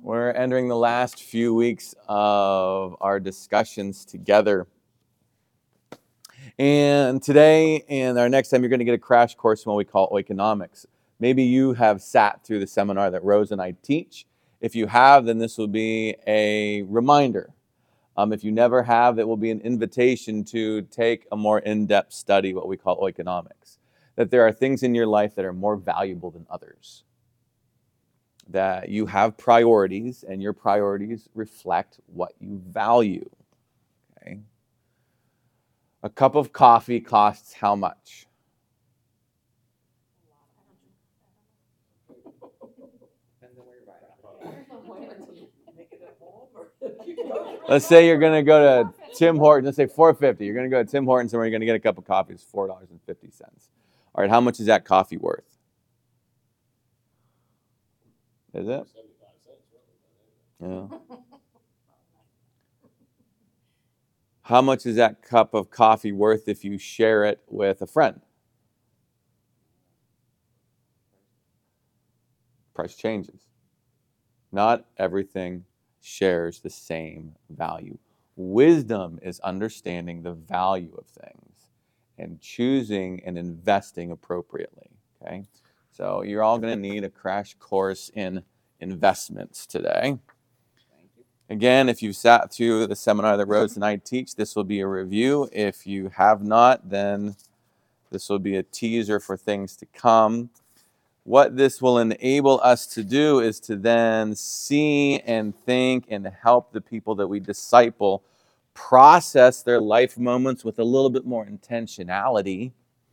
We're entering the last few weeks of our discussions together. And today and our next time, you're going to get a crash course in what we call Oikonomics. Maybe you have sat through the seminar that Rose and I teach. If you have, then this will be a reminder. If you never have, it will be an invitation to take a more in-depth study, what we call Oikonomics. That there are things in your life that are more valuable than others. That you have priorities, and your priorities reflect what you value. Okay. A cup of coffee costs how much? Let's say you're going to go to Tim Hortons. Let's say $4.50. You're going to go to Tim Hortons, and you're going to get a cup of coffee. It's $4.50. All right, how much is that coffee worth? Is it? Yeah. How much is that cup of coffee worth if you share it with a friend? Price changes. Not everything shares the same value. Wisdom is understanding the value of things and choosing and investing appropriately. Okay, so you're all going to need a crash course in investments today. Again, if you've sat through the seminar that Rose and I teach, this will be a review. If you have not, then this will be a teaser for things to come. What this will enable us to do is to then see and think and help the people that we disciple process their life moments with a little bit more intentionality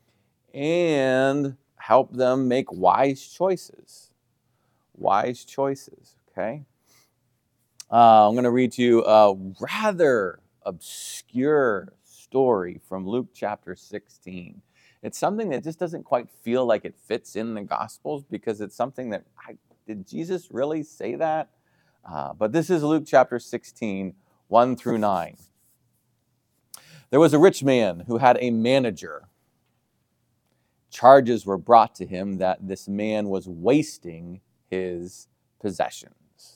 and help them make wise choices. Wise choices, okay? I'm going to read to you a rather obscure story from Luke chapter 16. It's something that just doesn't quite feel like it fits in the Gospels because it's something that, did Jesus really say that? But this is Luke chapter 16, 1 through 9. There was a rich man who had a manager. Charges were brought to him that this man was wasting his possessions.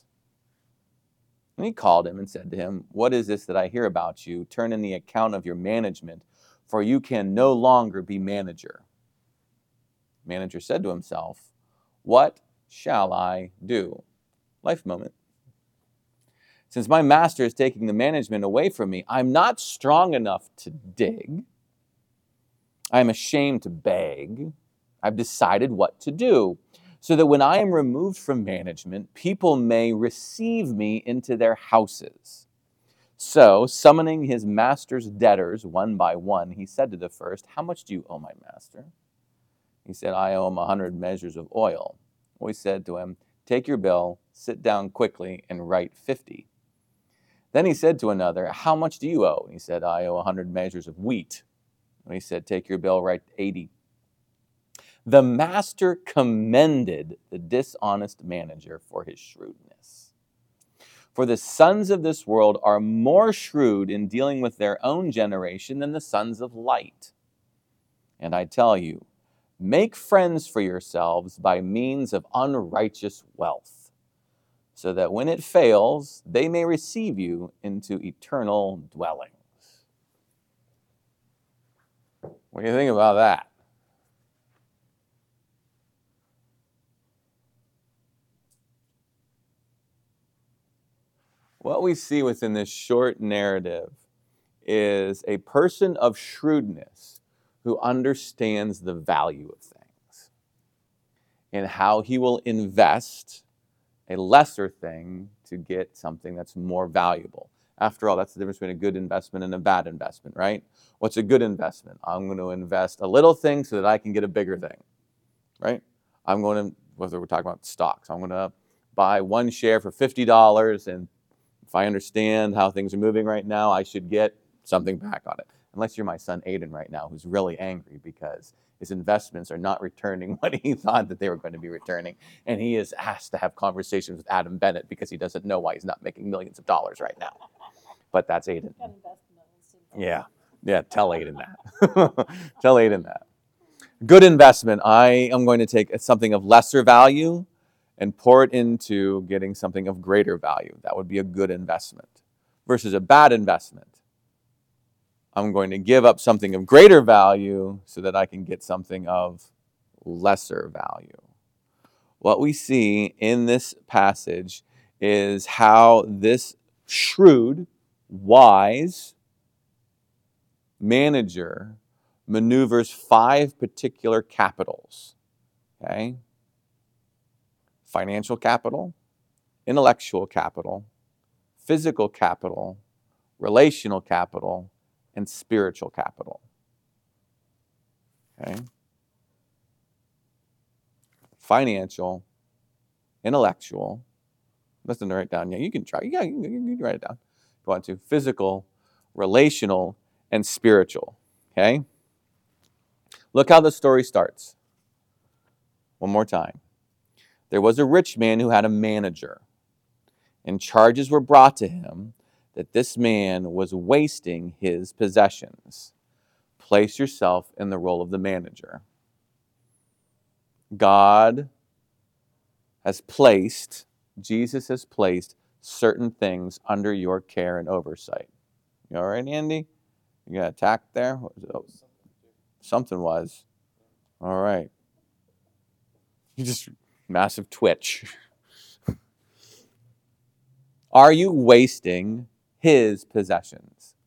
And he called him and said to him, "What is this that I hear about you? Turn in the account of your management, for you can no longer be manager." The manager said to himself, "What shall I do?" Life moment. "Since my master is taking the management away from me, I'm not strong enough to dig. I'm ashamed to beg. I've decided what to do, so that when I am removed from management, people may receive me into their houses." So, summoning his master's debtors one by one, he said to the first, "How much do you owe my master?" He said, "I owe him 100 measures of oil." Well, he said to him, "Take your bill, sit down quickly, and write 50. Then he said to another, "How much do you owe?" He said, "I owe 100 measures of wheat." And he said, "Take your bill, write 80. The master commended the dishonest manager for his shrewdness. For the sons of this world are more shrewd in dealing with their own generation than the sons of light. And I tell you, make friends for yourselves by means of unrighteous wealth, so that when it fails, they may receive you into eternal dwellings." What do you think about that? What we see within this short narrative is a person of shrewdness who understands the value of things and how he will invest a lesser thing to get something that's more valuable. After all, that's the difference between a good investment and a bad investment, right? What's a good investment? I'm going to invest a little thing so that I can get a bigger thing, right? I'm going to, whether we're talking about stocks, I'm going to buy one share for $50, and if I understand how things are moving right now, I should get something back on it. Unless you're my son Aiden right now, who's really angry because his investments are not returning what he thought that they were going to be returning. And he is asked to have conversations with Adam Bennett because he doesn't know why he's not making millions of dollars right now. But that's Aiden. Yeah, tell Aiden that. Tell Aiden that. Good investment. I am going to take something of lesser value and pour it into getting something of greater value. That would be a good investment versus a bad investment. I'm going to give up something of greater value so that I can get something of lesser value. What we see in this passage is how this shrewd, wise manager maneuvers 5 particular capitals. Okay? Financial capital, intellectual capital, physical capital, relational capital, and spiritual capital. Okay? Financial, intellectual, nothing to write down. Yeah, you can try. Yeah, you can write it down if you want to. Physical, relational, and spiritual. Okay? Look how the story starts. One more time. There was a rich man who had a manager, and charges were brought to him that this man was wasting his possessions. Place yourself in the role of the manager. God has placed, Jesus has placed certain things under your care and oversight. You all right, Andy? You got attacked there? What was it? Oh, something was. All right. You just massive twitch. Are you wasting his possessions?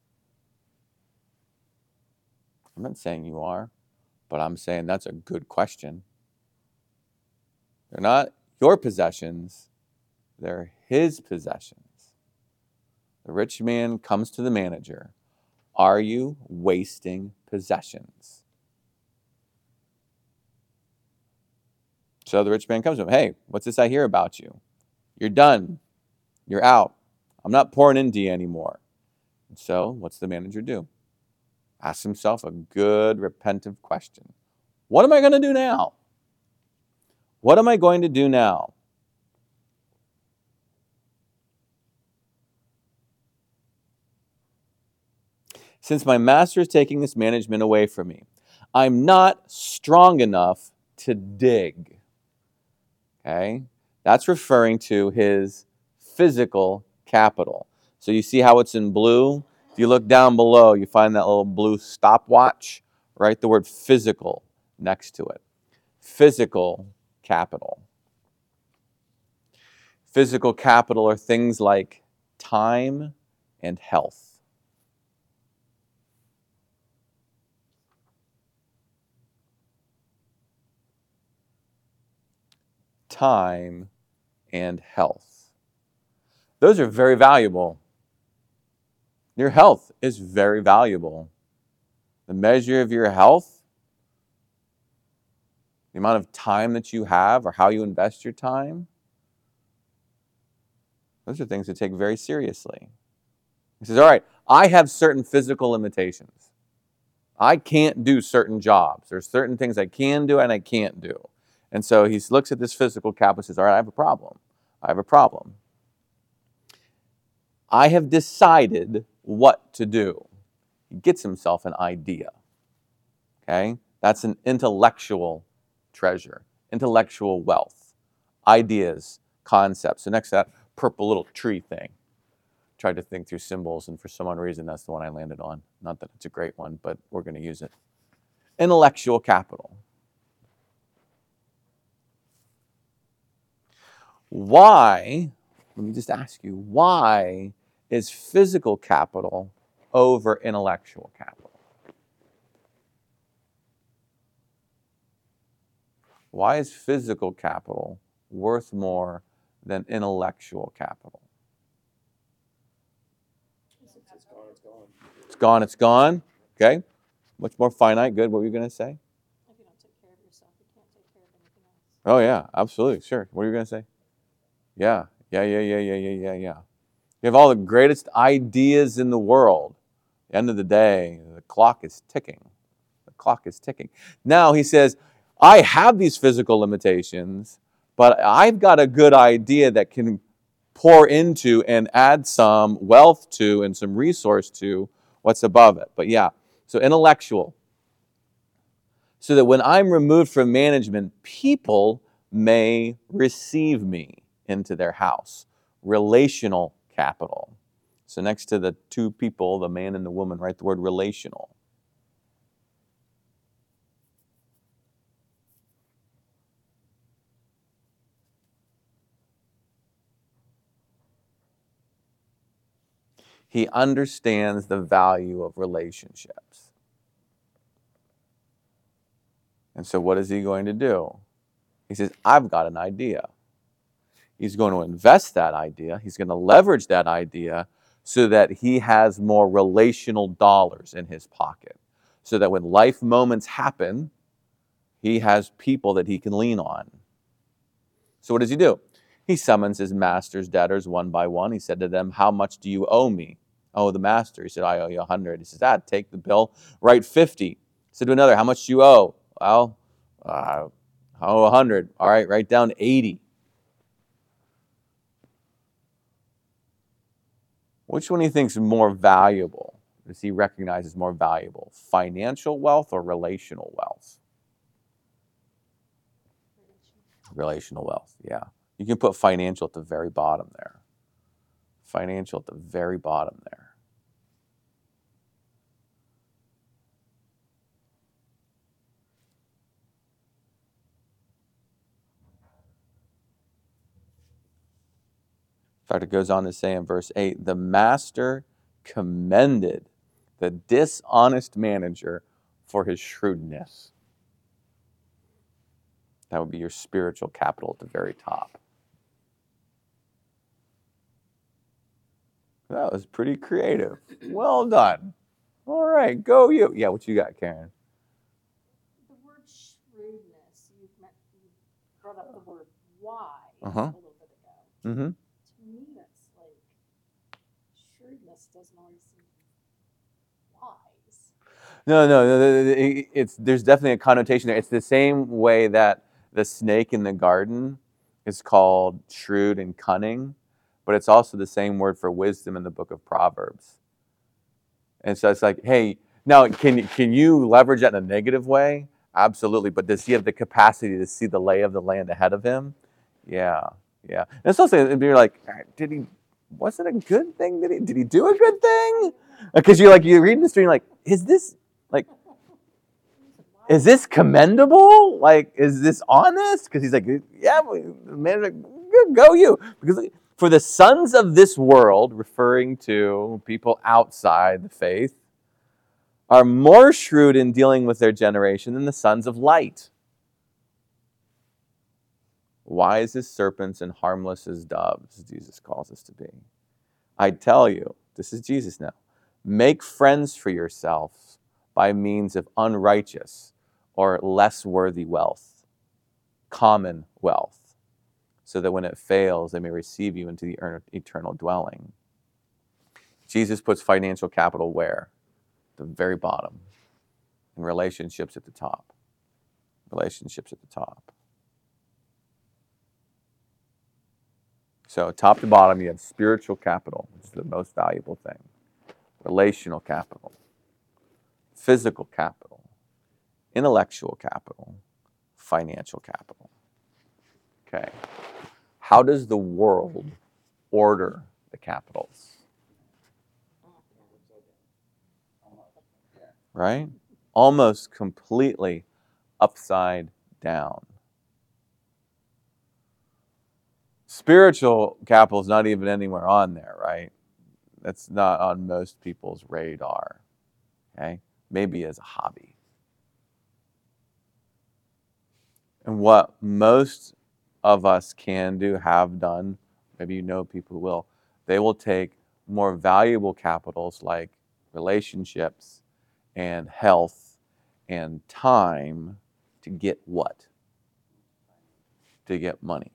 I'm not saying you are, but I'm saying that's a good question. They're not your possessions, they're his possessions. The rich man comes to the manager. Are you wasting possessions? So the rich man comes to him. Hey, what's this I hear about you? You're done. You're out. I'm not pouring into you anymore. So what's the manager do? Ask himself a good, repentant question. What am I going to do now? What am I going to do now? Since my master is taking this management away from me, I'm not strong enough to dig. Okay? That's referring to his physical capital. So you see how it's in blue? If you look down below, you find that little blue stopwatch. Write the word physical next to it. Physical capital. Physical capital are things like time and health. Time and health. Those are very valuable. Your health is very valuable. The measure of your health, the amount of time that you have or how you invest your time, those are things to take very seriously. He says, all right, I have certain physical limitations. I can't do certain jobs. There's certain things I can do and I can't do. And so he looks at this physical capital and says, all right, I have a problem. I have a problem. I have decided what to do. He gets himself an idea. Okay? That's an intellectual treasure, intellectual wealth, ideas, concepts. So next to that purple little tree thing. Tried to think through symbols, and for some odd reason, that's the one I landed on. Not that it's a great one, but we're going to use it. Intellectual capital. Why, let me just ask you, why is physical capital over intellectual capital? Why is physical capital worth more than intellectual capital? It's gone, it's gone. Okay. Much more finite. Good. What were you going to say? If you don't take care of yourself, you can't take care of anything else. Oh, yeah, absolutely. Sure. What are you going to say? Yeah. You have all the greatest ideas in the world. At the end of the day, the clock is ticking. The clock is ticking. Now he says, I have these physical limitations, but I've got a good idea that can pour into and add some wealth to and some resource to what's above it. But yeah, so intellectual. So that when I'm removed from management, people may receive me into their house. Relational capital. So next to the two people, the man and the woman, write the word relational. He understands the value of relationships. And so what is he going to do? He says, I've got an idea. He's going to invest that idea. He's going to leverage that idea so that he has more relational dollars in his pocket. So that when life moments happen, he has people that he can lean on. So what does he do? He summons his master's debtors one by one. He said to them, how much do you owe me? Oh, the master. He said, I owe you 100. He says, take the bill, write 50. He said to another, how much do you owe? Well, I owe 100. All right, write down 80. Which one do you think is more valuable? Does he recognize as more valuable? Financial wealth or relational wealth? Relational wealth, yeah. You can put financial at the very bottom there. Financial at the very bottom there. In fact, it goes on to say in verse 8, the master commended the dishonest manager for his shrewdness. That would be your spiritual capital at the very top. That was pretty creative. Well done. All right, go you. Yeah, what you got, Karen? The word shrewdness, you brought up the word wise Uh-huh. a little bit ago. Mm-hmm. To me, that's like, shrewdness doesn't always seem wise. No. There's definitely a connotation there. It's the same way that the snake in the garden is called shrewd and cunning, but it's also the same word for wisdom in the book of Proverbs. And so it's like, hey, now can you leverage that in a negative way? Absolutely. But does he have the capacity to see the lay of the land ahead of him? Yeah. And it's also, you're like, was it a good thing? Did he do a good thing? Because you're reading the story, you're like, is this commendable? Like, is this honest? Because he's like, yeah, the man's like, go you. Because for the sons of this world, referring to people outside the faith, are more shrewd in dealing with their generation than the sons of light. Wise as serpents and harmless as doves, Jesus calls us to be. I tell you, this is Jesus now, make friends for yourselves by means of unrighteous or less worthy wealth, common wealth, so that when it fails, they may receive you into the eternal dwelling. Jesus puts financial capital where? The very bottom. And relationships at the top. Relationships at the top. So top to bottom, you have spiritual capital, which is the most valuable thing. Relational capital. Physical capital. Intellectual capital. Financial capital. Okay. How does the world order the capitals? Right? Almost completely upside down. Spiritual capital is not even anywhere on there, right? That's not on most people's radar. Okay? Maybe as a hobby. And what most of us can do, have done, maybe you know people who will, they will take more valuable capitals like relationships and health and time to get what? To get money.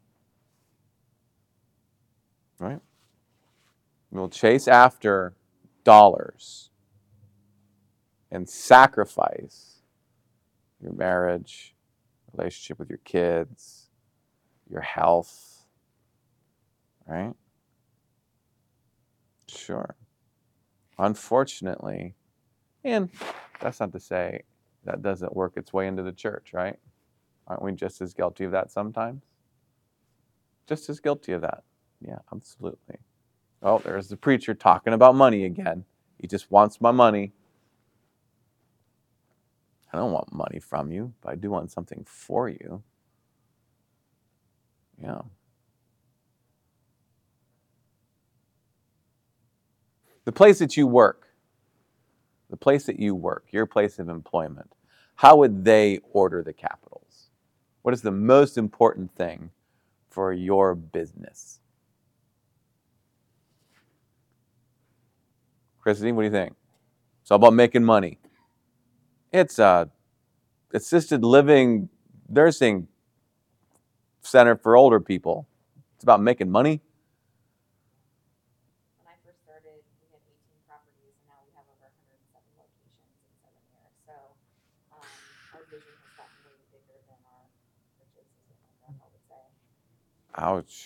Right? We'll chase after dollars and sacrifice your marriage, relationship with your kids, your health, right? Sure. Unfortunately, and that's not to say that doesn't work its way into the church, right? Aren't we just as guilty of that sometimes? Just as guilty of that. Yeah, absolutely. Oh, there's the preacher talking about money again. He just wants my money. I don't want money from you, but I do want something for you. Yeah. The place that you work, your place of employment, how would they order the capitals? What is the most important thing for your business? Christine, what do you think? It's all about making money. It's a assisted living nursing center for older people. It's about making money. When I first started, we had 18 properties, and now we have over 107 locations in 7 years. So our vision has gotten way bigger than our riches, is what my grandpa would say. Ouch.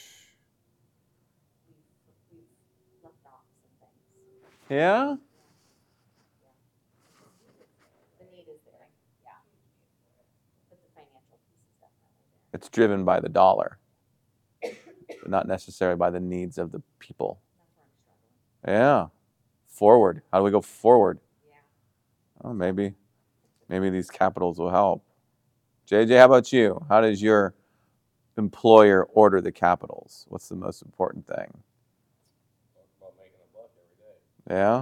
We've left off some things. Yeah? The need is there, yeah. But the financial piece is definitely there. It's driven by the dollar, but not necessarily by the needs of the people. That's where I'm struggling. Yeah. Forward. How do we go forward? Yeah. Oh, maybe these capitals will help. JJ, how about you? How does your employer order the capitals? What's the most important thing? Talk about making a buck every day. Yeah?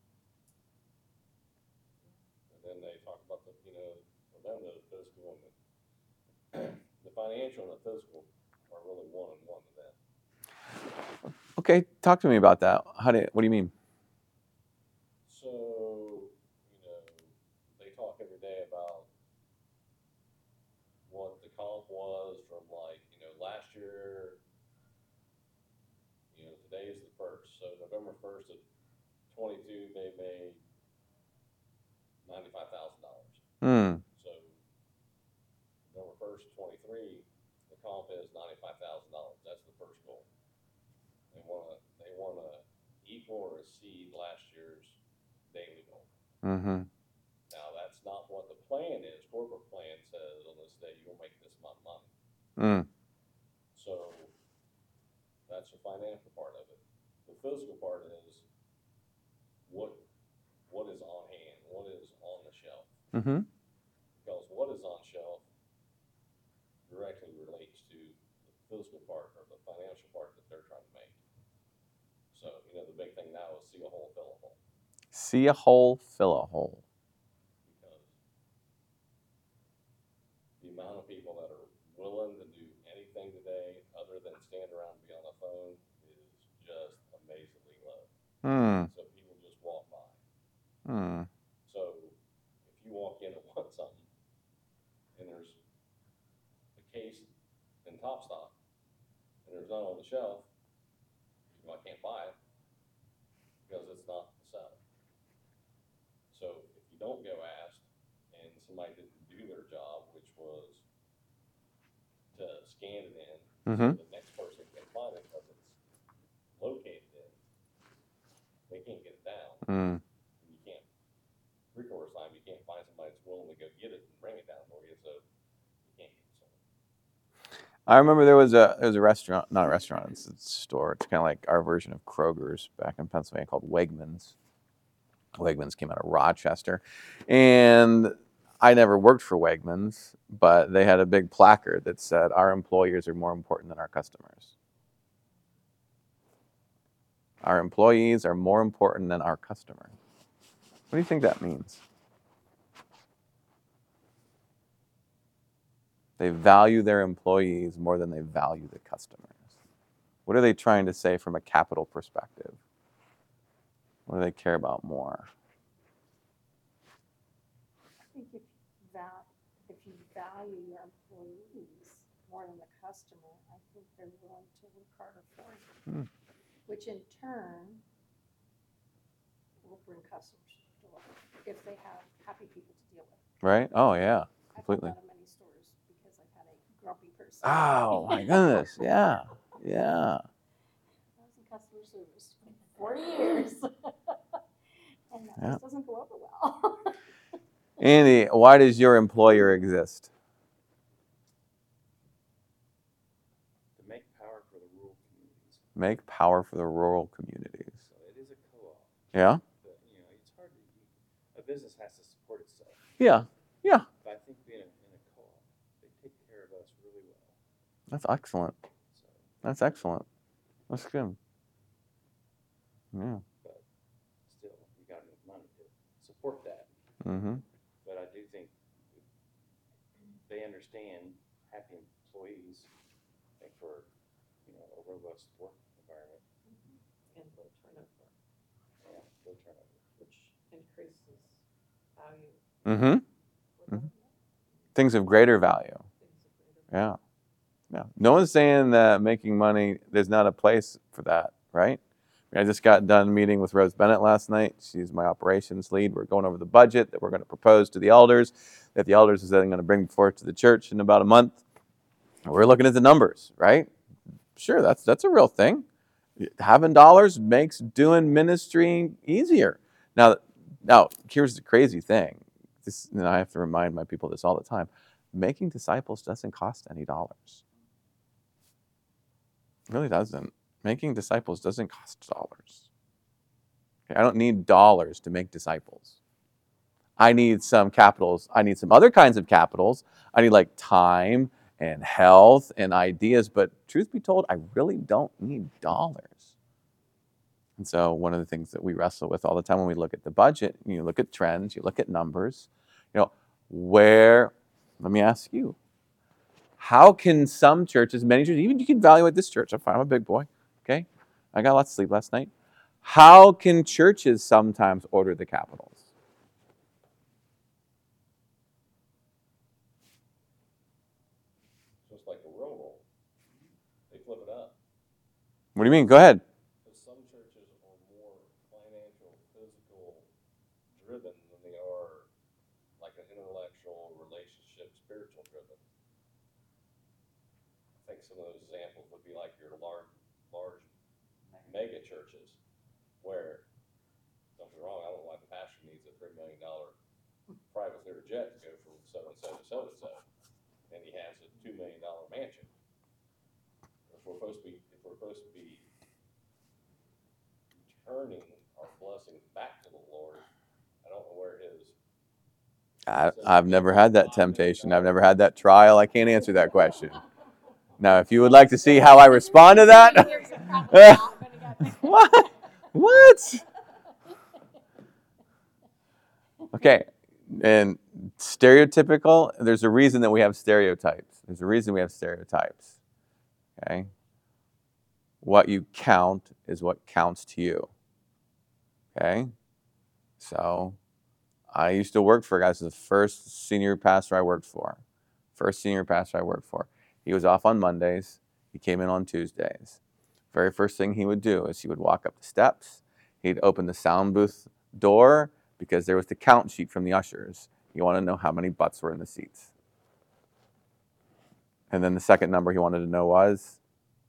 And then they talk about the, for them, the physical and the financial and the physical are really one and one to them. Okay, talk to me about that. What do you mean? So, they talk every day about what the comp was from last year. Today is the 1st. So November 1st of 22, they made $95,000. Hmm. So November 1st, 23, the comp is $95,000. That's the first goal. They wanna equal or exceed last year's daily goal. Mm-hmm. Now that's not what the plan is. Corporate plan says on this day you'll make this amount of money. Mm. So that's the financial part of it. The physical part is what is on hand, what is on the shelf. Mm-hmm. Because what is on shelf directly relates to the physical part or the financial part that they're trying to make. So, the big thing now is see a hole, fill a hole. See a hole, fill a hole. Because the amount of people that are willing to do anything today other than stand around and be on the phone is just amazingly low. Hmm. So people just walk by. Hmm. So if you walk in and want something and there's a case in top stock and there's none on the shelf, I can't buy it because it's not for sale. So if you don't go ask and somebody didn't do their job, which was to scan it in, Mm-hmm. so the next person can find it because it's located in, they can't get it down. Mm. You can't, 3/4 time, you can't find somebody that's willing to go get it and bring it down for you, so you can't get it sold. I remember there was a restaurant, not a restaurant, it's a store. It's kind of like our version of Kroger's back in Pennsylvania called Wegmans. Wegmans came out of Rochester. And I never worked for Wegmans, but they had a big placard that said, "Our employers are more important than our customers." Our employees are more important than our customers. What do you think that means? They value their employees more than they value the customers. What are they trying to say from a capital perspective? What do they care about more? I think if you value your employees more than the customer, I think they're willing to work harder for you. Which in turn will bring customers to the door if they have happy people to deal with. Right? Oh, yeah. I've Completely. had that in many stores because I've had a grumpy person. Oh, my goodness. Yeah. Yeah. I was in customer service for 40 years. And that Yeah. just doesn't go over well. Andy, why does your employer exist? To make power for the rural communities. Make power for the rural communities. So it is a co-op. Yeah? But, it's hard to, a business has to support itself. Yeah. Yeah. But I think being in a co-op, they take care of us really well. That's excellent. So, That's excellent. That's good. Yeah. but still, you got enough money to support that. Mm-hmm. But I do think they understand happy employees make for, a robust work environment. And low turnover, Yeah, low turnover. which increases value. Mm-hmm. for them. Things of greater value. Things of greater Yeah. Yeah. No one's saying that making money, there's not a place for that, right? I just got done meeting with Rose Bennett last night. She's my operations lead. We're going over the budget that we're going to propose to the elders, that the elders is then going to bring forth to the church in about a month. We're looking at the numbers, right? Sure, that's a real thing. Having dollars makes doing ministry easier. Now, here's the crazy thing. I have to remind my people this all the time. Making disciples doesn't cost any dollars. It really doesn't. Making disciples doesn't cost dollars. Okay, I don't need dollars to make disciples. I need some capitals. I need some other kinds of capitals. I need like time and health and ideas. But truth be told, I really don't need dollars. And so one of the things that we wrestle with all the time when we look at the budget, you look at trends, you look at numbers, let me ask you, how can some churches, many churches, even you can evaluate this church, I'm a big boy, okay? I got lots of sleep last night. How can churches sometimes order the capitals? Just like the roll, they flip it up. What do you mean? Go ahead. Because some churches are more financial, physical driven than they are like an intellectual, relationship, spiritual driven. I think some of those examples would be like your large mega churches, where, don't get me wrong, I don't know why the pastor needs a $3 million private clear jet to go from so-and-so to so-and-so, and he has a $2 million mansion. If we're supposed to be returning our blessings back to the Lord, I don't know where his. I've never had that temptation. I've never had that trial. I can't answer that question. Now, if you would like to see how I respond to that. What? What? Okay. And stereotypical, there's a reason that we have stereotypes. There's a reason we have stereotypes. Okay? What you count is what counts to you. Okay? So, I used to work for a guy. This is the first senior pastor I worked for. He was off on Mondays. He came in on Tuesdays. Very first thing he would do is he would walk up the steps. He'd open the sound booth door because there was the count sheet from the ushers. You want to know how many butts were in the seats. And then the second number he wanted to know was,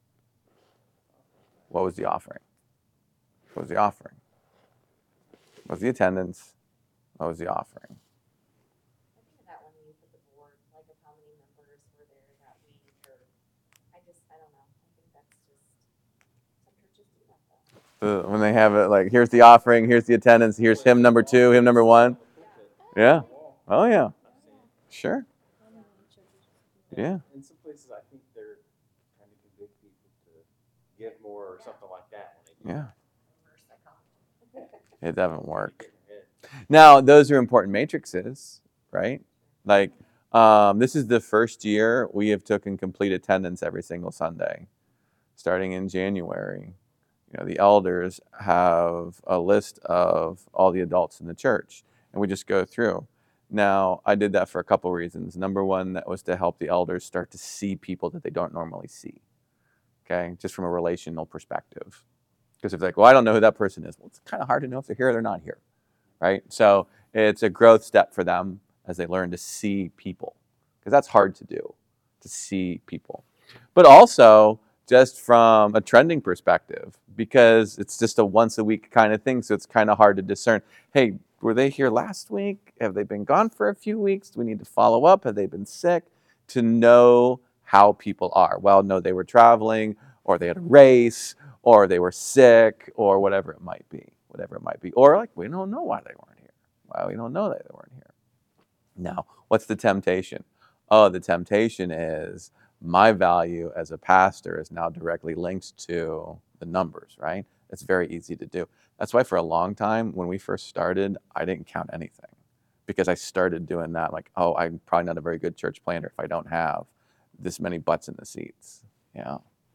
what was the offering? What was the offering? What was the attendance? What was the offering? I think of that when you put the board, like of how many members were there that week, or, I don't know, I think that's just, some churches do that though. When they have it like, here's the offering, here's the attendance, here's him number 2, him number 1. Yeah. Oh yeah. Sure. Yeah. In some places, I think they're trying to convict people to give more or something like that. When they do Yeah. Reverse psychology. It doesn't work. that. Now, those are important matrices, right? Like, this is the first year we have taken complete attendance every single Sunday, starting in January. The elders have a list of all the adults in the church, and we just go through. Now, I did that for a couple reasons. Number one, that was to help the elders start to see people that they don't normally see, okay? Just from a relational perspective. Because if they're like, well, I don't know who that person is. Well, it's kind of hard to know if they're here or they're not here, right? So it's a growth step for them as they learn to see people, because that's hard to do, to see people. But also just from a trending perspective, because it's just a once a week kind of thing, so it's kind of hard to discern, hey, were they here last week? Have they been gone for a few weeks? Do we need to follow up? Have they been sick? To know how people are. Well, no, they were traveling, or they had a race, or they were sick, or whatever it might be. Or like, we don't know why they weren't here. Why we don't know that they weren't here. Now, what's the temptation? Oh, the temptation is my value as a pastor is now directly linked to the numbers, right? It's very easy to do. That's why for a long time, when we first started, I didn't count anything because I started doing that. Like, oh, I'm probably not a very good church planter if I don't have this many butts in the seats. Yeah.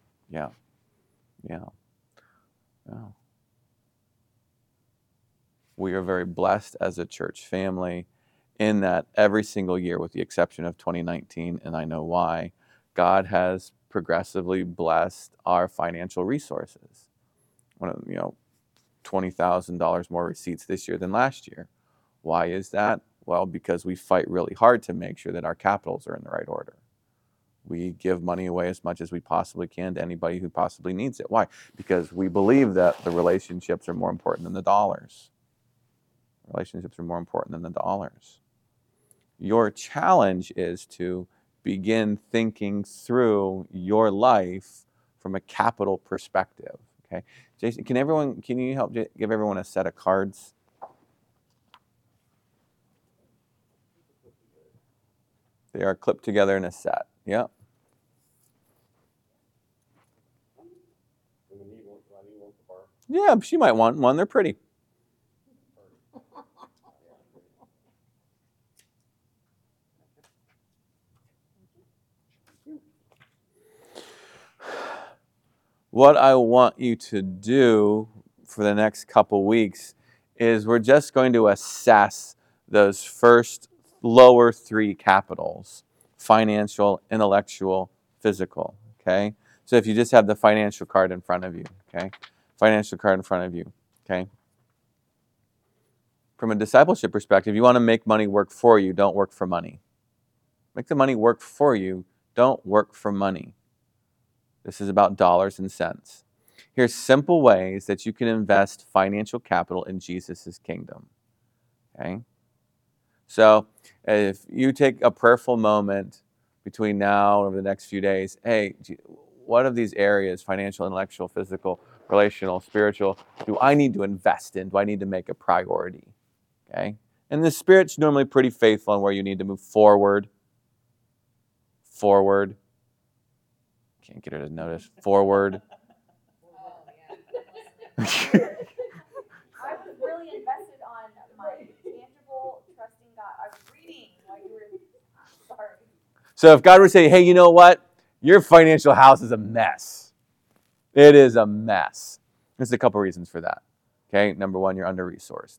We are very blessed as a church family in that every single year, with the exception of 2019, and I know why, God has progressively blessed our financial resources. $20,000 more receipts this year than last year. Why is that? Well, because we fight really hard to make sure that our capitals are in the right order. We give money away as much as we possibly can to anybody who possibly needs it. Why? Because we believe that the relationships are more important than the dollars. Relationships are more important than the dollars. Your challenge is to begin thinking through your life from a capital perspective. Okay, Jason, can you help give everyone a set of cards? They are clipped together in a set. Yeah. Do I need one for Barb? Yeah, she might want one. They're pretty. What I want you to do for the next couple weeks is we're just going to assess those first lower three capitals: financial, intellectual, physical. Okay? So if you just have the financial card in front of you, okay? Financial card in front of you, okay? From a discipleship perspective, you want to make money work for you, don't work for money. Make the money work for you, don't work for money. This is about dollars and cents. Here's simple ways that you can invest financial capital in Jesus' kingdom. Okay? So if you take a prayerful moment between now and over the next few days, hey, what of these areas, financial, intellectual, physical, relational, spiritual, do I need to invest in? Do I need to make a priority? Okay? And the Spirit's normally pretty faithful in where you need to move forward. Can't get her to notice. Forward. Oh, yeah. I was really invested on my tangible, trusting God. I was reading while you were, sorry. So if God were to say, hey, you know what? Your financial house is a mess. It is a mess. There's a couple reasons for that. Okay, number one, you're under-resourced.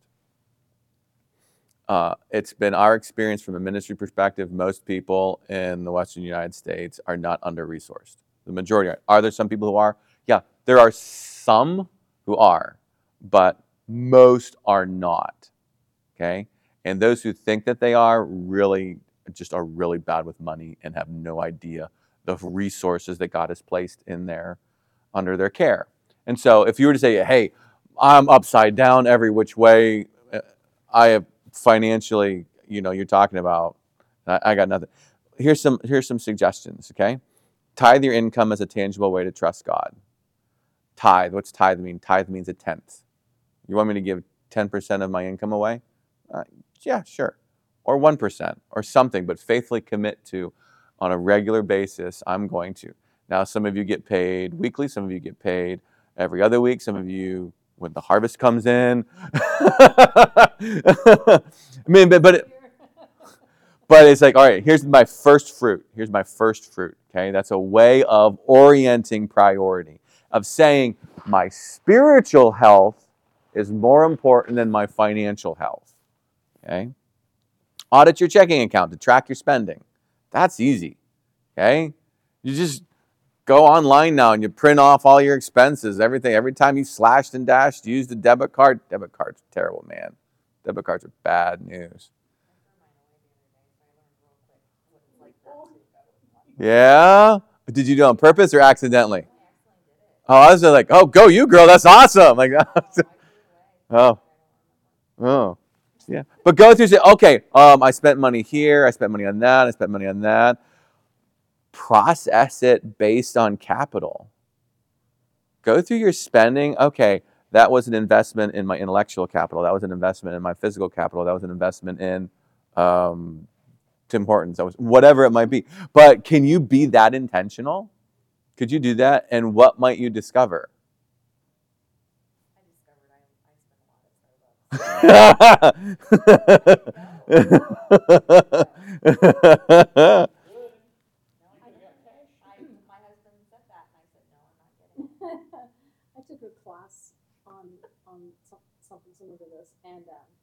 It's been our experience from a ministry perspective, most people in the Western United States are not under-resourced. The majority are. Are there some people who are? Yeah, there are some who are, but most are not. Okay? And those who think that they are really bad with money and have no idea the resources that God has placed in there under their care. And so if you were to say, hey, I'm upside down every which way, I have financially, you're talking about, I got nothing. Here's some suggestions, okay? Tithe your income as a tangible way to trust God. Tithe, what's tithe mean? Tithe means a tenth. You want me to give 10% of my income away? Yeah, sure. Or 1% or something, but faithfully commit to, on a regular basis, I'm going to. Now, some of you get paid weekly, some of you get paid every other week, some of you when the harvest comes in. I mean, but it's like, all right, here's my first fruit. Okay, that's a way of orienting priority, of saying my spiritual health is more important than my financial health. Okay, audit your checking account to track your spending. That's easy. Okay, you just go online now and you print off all your expenses, everything. Every time you slashed and dashed, use the debit card. Debit cards are terrible, man. Debit cards are bad news. Yeah? Did you do it on purpose or accidentally? Oh, I was just like, oh, go you, girl. That's awesome. Like, oh. Yeah. But go through and say, okay, I spent money here. I spent money on that. I spent money on that. Process it based on capital. Go through your spending. Okay, that was an investment in my intellectual capital. That was an investment in my physical capital. That was an investment in Tim Hortons. That was whatever it might be. But can you be that intentional? Could you do that? And what might you discover? I discovered I spend a lot at Starbucks. My husband said that, and I said, no, I'm not getting it. I took a class on something similar to this, and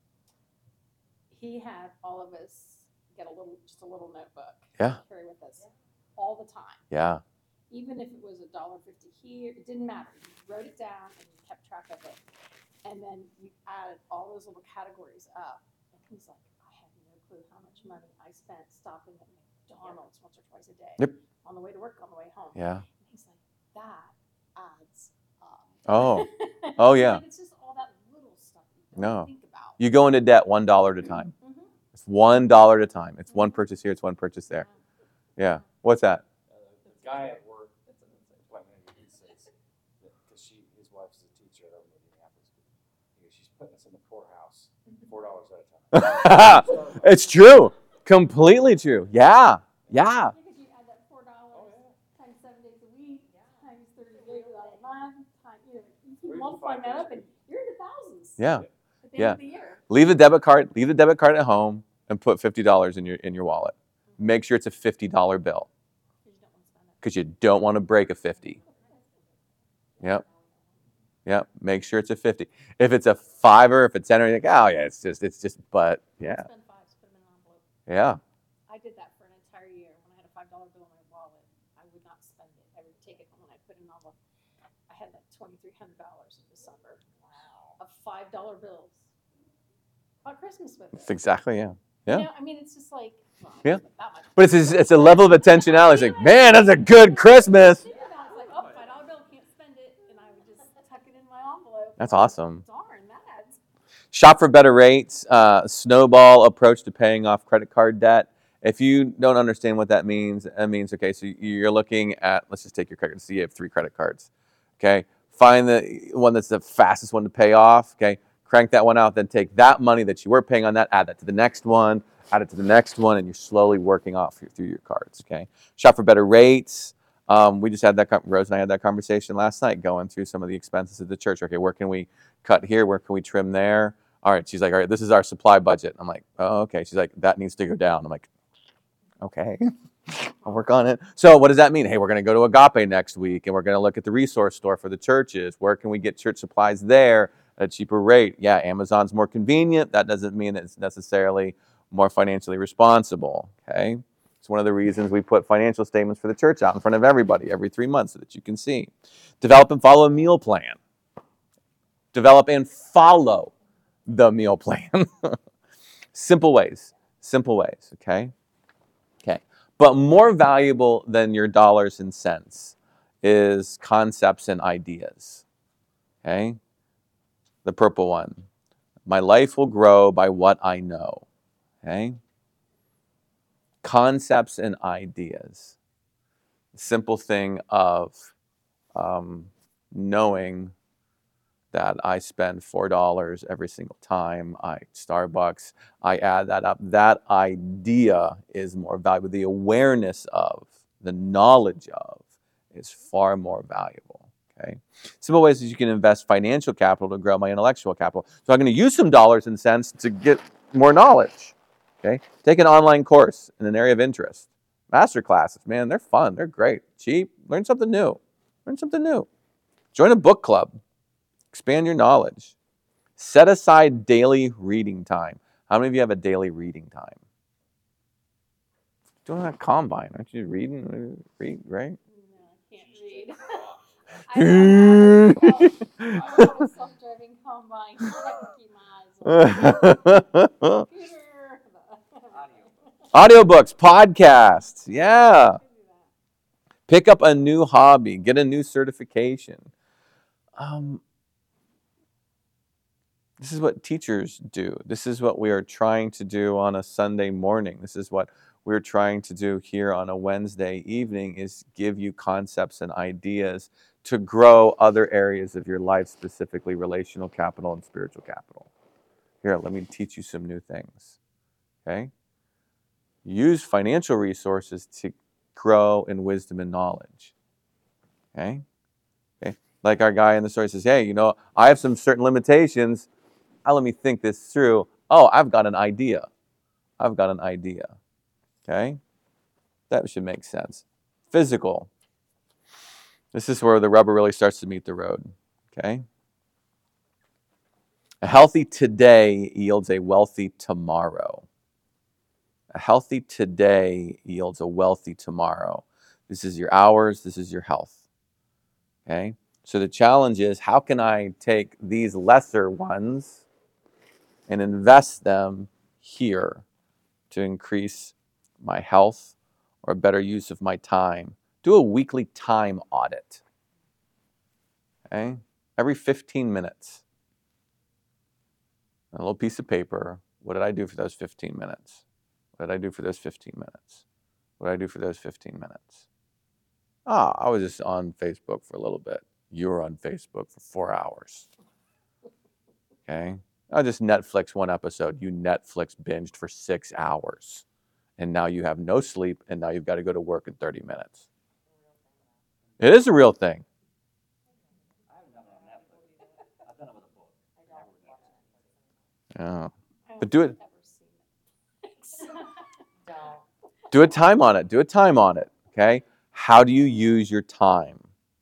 he had all of us get just a little notebook. Yeah. To carry with us all the time. Yeah. Even if it was $1.50 here, it didn't matter. You wrote it down and you kept track of it. And then you added all those little categories up. And he's like, I had no clue how much money I spent stopping at McDonald's once or twice a day. Yep. On the way to work, on the way home. Yeah. And he's like, that adds up. Oh. Oh, yeah. And it's just all that little stuff you No. don't think about. You go into debt $1 at a time. Mhm. It's $1 at a time. It's one purchase here. It's one purchase there. Yeah. What's that? The guy at work, he says, because his wife's a teacher over in Minneapolis, he goes, she's putting us in the poorhouse, $4 at a time. It's true. Completely true. Yeah. Yeah. Because you add that $4 times 7 days a week, times 30 days out of the month, you keep multiplying that up, and you're in the thousands. Yeah. At the end of the year. Leave the debit card at home and put $50 in your wallet. Make sure it's a $50 bill because you don't want to break a 50. Yep. Yep. Make sure it's a 50. If it's a $5 or if it's $10, you're like, oh yeah, it's just, but yeah. Spend fives, put them in an envelope. Yeah. I did that for an entire year. When I had a $5 bill in my wallet, I would not spend it. I would take it home and I put it in an envelope. I had like $2,300 in December of $5 bills. Bought Christmas with That's it. exactly, yeah. Yeah. You know, I mean, it's just like, well, I Yeah. didn't spend that much. But it's a level of intentionality. It's like, man, that's a good Christmas. Think about it, it's like, oh, $5 bill, can't spend it, and I would just tuck it in my envelope. That's awesome. Darn, that adds. Shop for better rates, snowball approach to paying off credit card debt. If you don't understand what that means, okay, so you're looking at, let's just take your credit. So you have 3 credit cards, okay? Find the one that's the fastest one to pay off, okay? Crank that one out, then take that money that you were paying on that, add that to the next one, add it to the next one, and you're slowly working off through your cards, okay? Shop for better rates. We just had that, Rose and I had that conversation last night going through some of the expenses of the church. Okay, where can we cut here? Where can we trim there? All right, she's like, all right, this is our supply budget. I'm like, oh, okay. She's like, that needs to go down. I'm like, okay, I'll work on it. So what does that mean? Hey, we're going to go to Agape next week, and we're going to look at the resource store for the churches. Where can we get church supplies there at a cheaper rate? Yeah, Amazon's more convenient. That doesn't mean it's necessarily more financially responsible, okay? It's one of the reasons we put financial statements for the church out in front of everybody every 3 months so that you can see. Develop and follow a meal plan. Develop and follow the meal plan. Simple ways, okay? Okay. But more valuable than your dollars and cents is concepts and ideas, okay? The purple one. My life will grow by what I know, okay? Concepts and ideas. Simple thing of knowing that I spend $4 every single time Starbucks, I add that up. That idea is more valuable. The awareness of, the knowledge of is far more valuable, okay? Simple ways that you can invest financial capital to grow my intellectual capital. So I'm going to use some dollars and cents to get more knowledge, okay? Take an online course in an area of interest. Master classes, man, they're fun. They're great. Cheap. Learn something new. Join a book club. Expand your knowledge. Set aside daily reading time. How many of you have a daily reading time? Doing that combine, aren't you reading? Read, right? No, I can't read. I have a self-driving combine. I have to keep my eyes on the computer. Audiobooks, podcasts, yeah. Pick up a new hobby. Get a new certification. This is what teachers do. This is what we are trying to do on a Sunday morning. This is what we're trying to do here on a Wednesday evening is give you concepts and ideas to grow other areas of your life, specifically relational capital and spiritual capital. Here, let me teach you some new things. Okay? Use financial resources to grow in wisdom and knowledge. Okay? Okay? Like our guy in the story says, hey, I have some certain limitations. Let me think this through. Oh, I've got an idea. Okay? That should make sense. Physical. This is where the rubber really starts to meet the road. Okay? A healthy today yields a wealthy tomorrow. A healthy today yields a wealthy tomorrow. This is your hours. This is your health. Okay? So the challenge is, how can I take these lesser ones and invest them here to increase my health or a better use of my time? Do a weekly time audit. Okay? Every 15 minutes. A little piece of paper. What did I do for those 15 minutes? What did I do for those 15 minutes? What did I do for those 15 minutes? I was just on Facebook for a little bit. You were on Facebook for 4 hours. Okay? I just Netflix one episode. You Netflix binged for 6 hours. And now you have no sleep, and now you've got to go to work in 30 minutes. It is a real thing. I haven't done it on Netflix. I've done it with a book. I don't watch Netflix. Yeah. I But do don't it. think I've ever seen it. Don't. Do a time on it. Do a time on it. Okay? How do you use your time?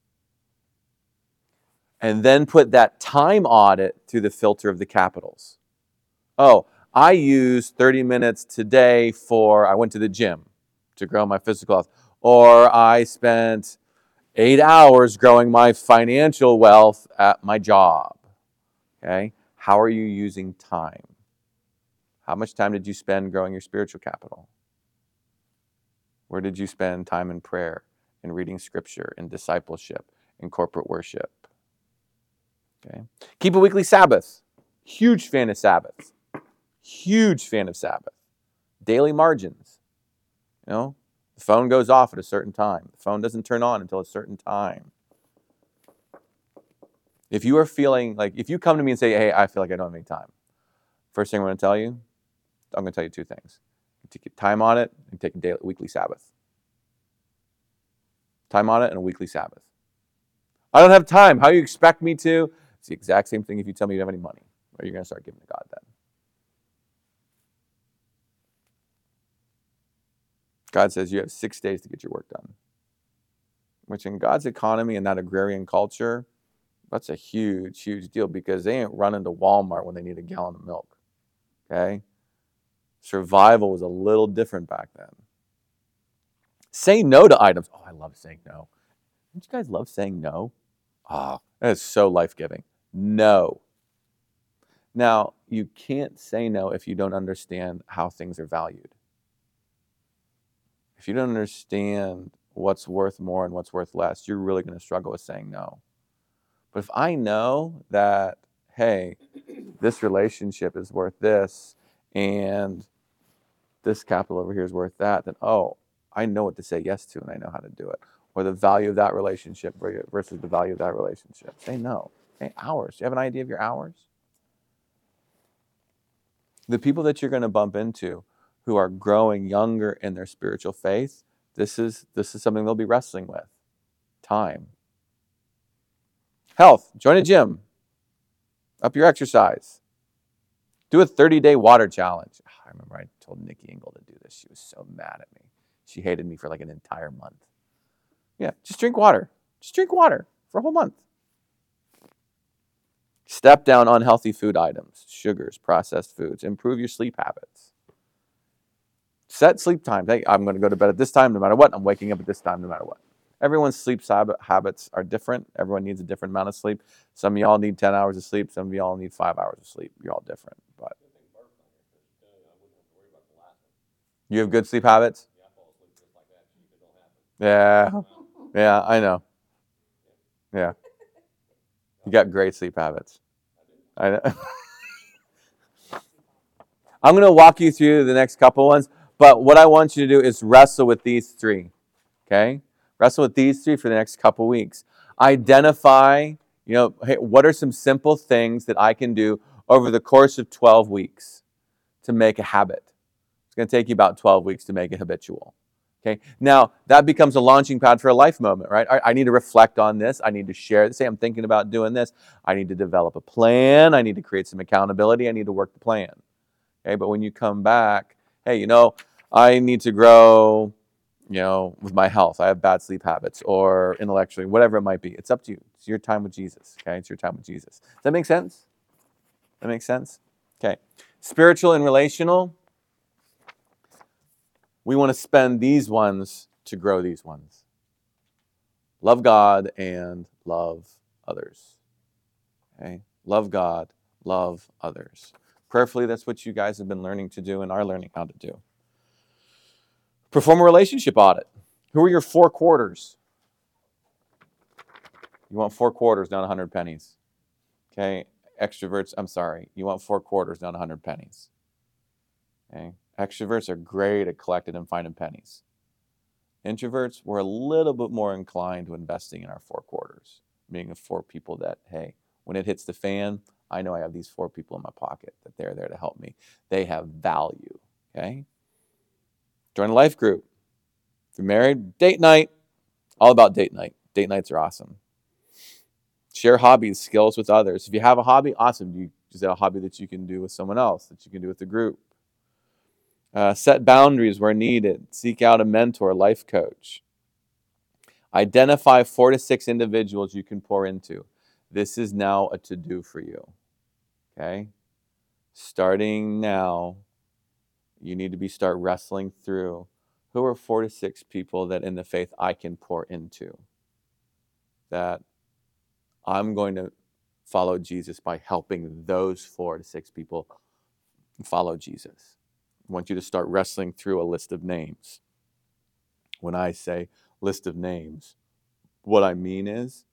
And then put that time audit through the filter of the capitals. Oh, I used 30 minutes today I went to the gym to grow my physical health. Or I spent 8 hours growing my financial wealth at my job. Okay? How are you using time? How much time did you spend growing your spiritual capital? Where did you spend time in prayer, in reading scripture, in discipleship, in corporate worship? Okay. Keep a weekly Sabbath. Huge fan of Sabbath. Huge fan of Sabbath. Daily margins. The phone goes off at a certain time. The phone doesn't turn on until a certain time. If you are feeling like, if you come to me and say, hey, I feel like I don't have any time, first thing I'm going to tell you, I'm going to tell you two things. Take time on it and take a weekly Sabbath. Time on it and a weekly Sabbath. I don't have time. How do you expect me to? It's the exact same thing if you tell me you don't have any money. Or you're going to start giving to God then. God says you have 6 days to get your work done. Which in God's economy and that agrarian culture, that's a huge, huge deal because they ain't running to Walmart when they need a gallon of milk. Okay? Survival was a little different back then. Say no to items. Oh, I love saying no. Don't you guys love saying no? That is so life-giving. No. Now, you can't say no if you don't understand how things are valued. If you don't understand what's worth more and what's worth less, you're really going to struggle with saying no. But if I know that, hey, this relationship is worth this, and this capital over here is worth that, then, I know what to say yes to, and I know how to do it. Or the value of that relationship versus the value of that relationship. Say no. Okay, hours. Do you have an idea of your hours? The people that you're going to bump into who are growing younger in their spiritual faith, this is something they'll be wrestling with. Time. Health. Join a gym. Up your exercise. Do a 30-day water challenge. I remember I told Nikki Engel to do this. She was so mad at me. She hated me for like an entire month. Yeah, just drink water. Just drink water for a whole month. Step down unhealthy food items, sugars, processed foods. Improve your sleep habits. Set sleep times. Hey, I'm going to go to bed at this time no matter what. I'm waking up at this time no matter what. Everyone's sleep habits are different. Everyone needs a different amount of sleep. Some of y'all need 10 hours of sleep. Some of y'all need 5 hours of sleep. You're all different. But you have good sleep habits? Yeah. Yeah, I know. Yeah. You got great sleep habits. I know. I'm going to walk you through the next couple ones, But what I want you to do is wrestle with these three, okay? Wrestle with these three for the next couple weeks. Identify, hey, what are some simple things that I can do over the course of 12 weeks to make a habit? It's going to take you about 12 weeks to make it habitual. Okay. Now, that becomes a launching pad for a life moment, right? I need to reflect on this. I need to share it. Say, I'm thinking about doing this. I need to develop a plan. I need to create some accountability. I need to work the plan. Okay. But when you come back, hey, I need to grow, with my health. I have bad sleep habits or intellectually, whatever it might be. It's up to you. It's your time with Jesus. Okay. It's your time with Jesus. Does that make sense? That makes sense? Okay. Spiritual and relational. We want to spend these ones to grow these ones. Love God and love others. Okay? Love God, love others. Prayerfully, that's what you guys have been learning to do and are learning how to do. Perform a relationship audit. Who are your 4 quarters? You want 4 quarters, not 100 pennies. Okay? Extroverts, I'm sorry. You want 4 quarters, not 100 pennies. Okay? Extroverts are great at collecting and finding pennies. Introverts, we're a little bit more inclined to investing in our 4 quarters, being the 4 people that, hey, when it hits the fan, I know I have these 4 people in my pocket, that they're there to help me. They have value, okay? Join a life group. If you're married, date night. All about date night. Date nights are awesome. Share hobbies, skills with others. If you have a hobby, awesome. Is that a hobby that you can do with someone else, that you can do with the group? Set boundaries where needed. Seek out a mentor, life coach. Identify 4 to 6 individuals you can pour into. This is now a to-do for you. Okay? Starting now, you need to start wrestling through who are 4 to 6 people that in the faith I can pour into. That I'm going to follow Jesus by helping those 4 to 6 people follow Jesus. I want you to start wrestling through a list of names. When I say list of names, what I mean is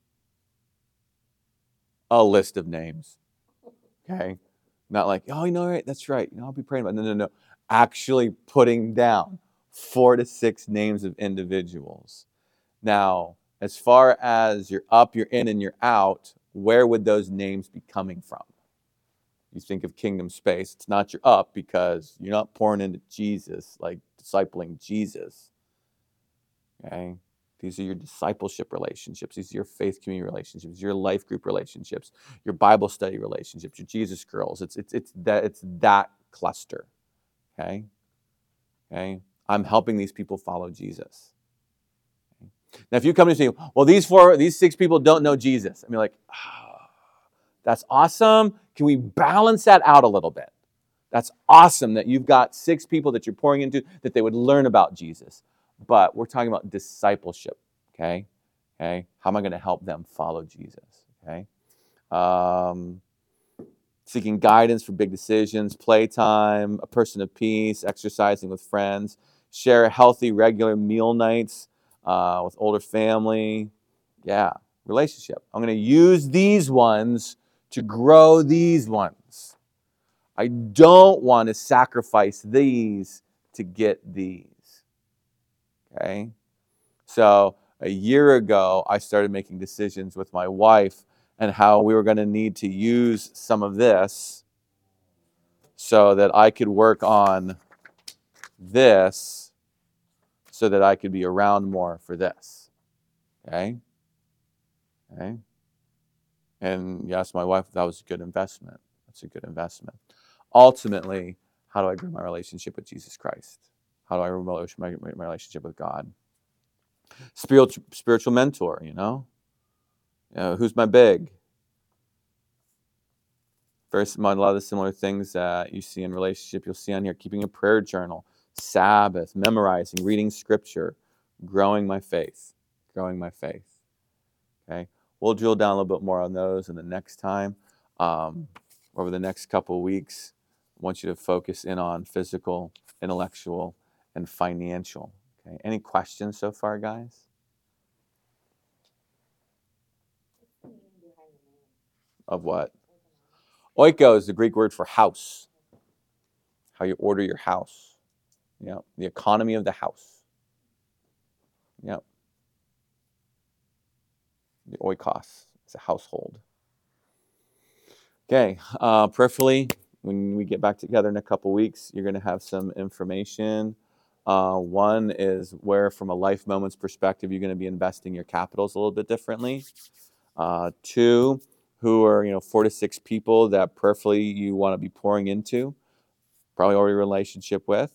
a list of names. Okay? Not like, oh, right, that's right. I'll be praying about it. No. Actually putting down 4 to 6 names of individuals. Now, as far as you're up, you're in, and you're out, where would those names be coming from? You think of Kingdom Space, it's not your up because you're not pouring into Jesus, like discipling Jesus. Okay? These are your discipleship relationships. These are your faith community relationships, your life group relationships, your Bible study relationships, your Jesus girls. It's that cluster. Okay? Okay? I'm helping these people follow Jesus. Okay? Now, if you come to me, well, these 6 people don't know Jesus. I mean, like, that's awesome. Can we balance that out a little bit? That's awesome that you've got 6 people that you're pouring into that they would learn about Jesus. But we're talking about discipleship, okay? Okay? How am I going to help them follow Jesus, okay? Seeking guidance for big decisions, playtime, a person of peace, exercising with friends, share healthy, regular meal nights with older family. Yeah, relationship. I'm going to use these ones to grow these ones. I don't want to sacrifice these to get these. Okay? So a year ago, I started making decisions with my wife and how we were going to need to use some of this so that I could work on this so that I could be around more for this. Okay? Okay? And yes, my wife, that was a good investment. That's a good investment. Ultimately, how do I grow my relationship with Jesus Christ? How do I grow my relationship with God? Spiritual mentor, who's my big? A lot of the similar things that you see in relationship, you'll see on here. Keeping a prayer journal, Sabbath, memorizing, reading scripture, growing my faith. Okay? We'll drill down a little bit more on those in the next time. Over the next couple of weeks, I want you to focus in on physical, intellectual, and financial. Okay? Any questions so far, guys? What's the meaning behind the name? Of what? Organize. Oiko is the Greek word for house. How you order your house. Yeah. The economy of the house. Yeah. The oikos is a household. Okay. Peripherally, when we get back together in a couple weeks, you're going to have some information. One is where, from a life moments perspective, you're going to be investing your capitals a little bit differently. Two, who are 4 to 6 people that peripherally you want to be pouring into, probably already a relationship with.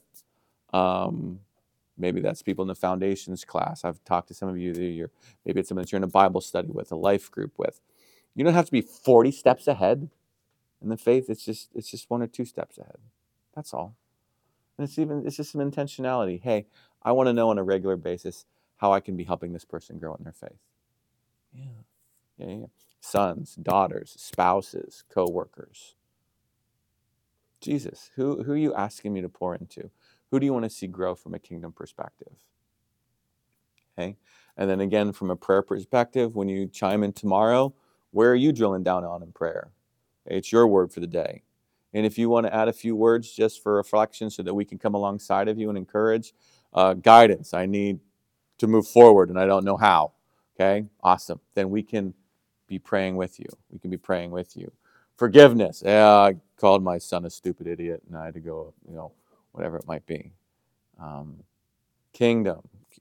Maybe that's people in the foundations class. I've talked to some of you that maybe it's someone that you're in a Bible study with, a life group with. You don't have to be 40 steps ahead in the faith. It's just 1 or 2 steps ahead. That's all. And it's just some intentionality. Hey, I want to know on a regular basis how I can be helping this person grow in their faith. Yeah. Sons, daughters, spouses, co-workers. Jesus, who are you asking me to pour into? Who do you want to see grow from a kingdom perspective? Okay. And then again, from a prayer perspective, when you chime in tomorrow, where are you drilling down on in prayer? Okay, it's your word for the day. And if you want to add a few words just for reflection so that we can come alongside of you and encourage, guidance, I need to move forward and I don't know how. Okay, awesome. Then we can be praying with you. We can be praying with you. Forgiveness. Yeah, I called my son a stupid idiot and I had to go, whatever it might be. Kingdom.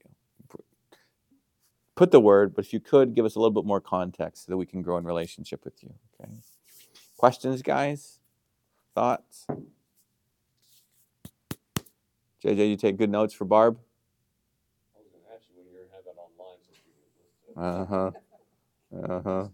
Put the word, but if you could, give us a little bit more context so that we can grow in relationship with you. Okay. Questions, guys? Thoughts? JJ, you take good notes for Barb? I was gonna ask you when you're having online, so you could listen to it. Uh-huh.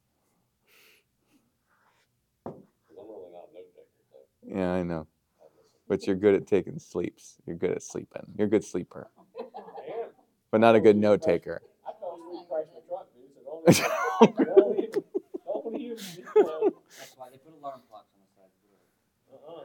'Cause I'm really not a note taker, so Yeah, I know. I'll listen. But you're good at taking sleeps. You're good at sleeping. You're a good sleeper, I am. but not a good note taker. I fell asleep crashing the truck, dude, so don't even. That's why they put alarm clocks on the side of the door.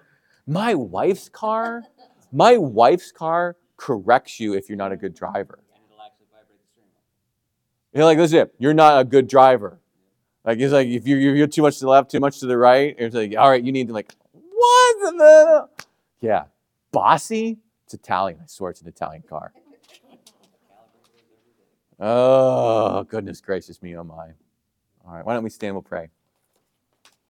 My wife's car corrects you if you're not a good driver. And it'll actually vibrate the steering wheel. You're like, listen, you're not a good driver. Like, it's like if you're too much to the left, too much to the right, it's like, all right, you need to what? Yeah. Bossy? It's Italian. I swear it's an Italian car. Oh, goodness gracious me, oh my. All right, why don't we stand, we'll pray.